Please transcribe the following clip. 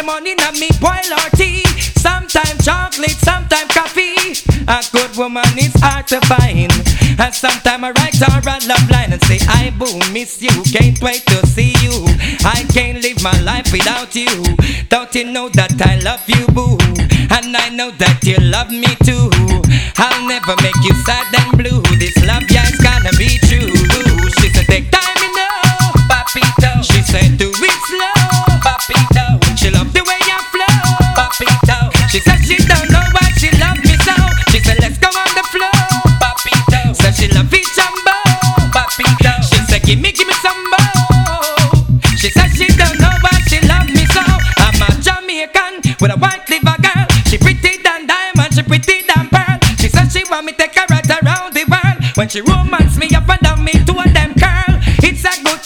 the morning and me boil her tea. Sometimes chocolate, sometimes coffee. A good woman is hard to find. And sometimes I write her a love line and say, I boo, miss you, can't wait to see you. I can't live my life without you. Don't you know that I love you, boo? And I know that you love me too. I'll never make you sad and blue. This love, yeah, it's gonna be true. She said, take time, you know, papito. She said, do it slow, papito. She loved the way you flow, papito. She said she don't know why she loved me so. She said, let's go on the floor, papito. Said she love it jumbo, papito. She said, give me some more. She said she don't know why she loved me so. I'm a Jamaican with a white liver girl. She pretty than diamond, she pretty than pearl. She said she want me take her right around the world. When she romance me up and down, me to a damn curl. It's a good